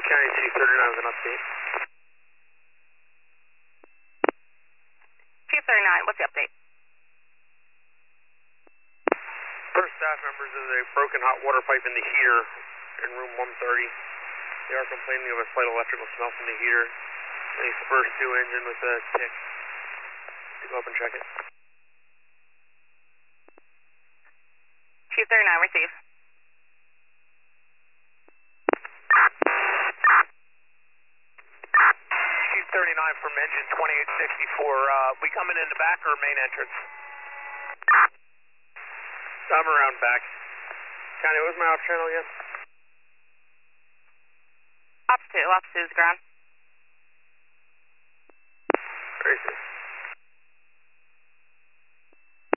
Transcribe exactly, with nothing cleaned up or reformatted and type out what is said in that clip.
County Chief thirty-nine with an update. Chief thirty-nine, what's the update? First staff members, there's a broken hot water pipe in the heater in room one thirty. They are complaining of a slight electrical smell from the heater. They spurs two engine with a tick. To go up and check it. Chief thirty-nine, receive. Chief thirty-nine from engine twenty-eight sixty-four. Uh, we coming in the back or main entrance? I'm around back. County, what was my ops channel again? Ops two, ops two is ground. Racist.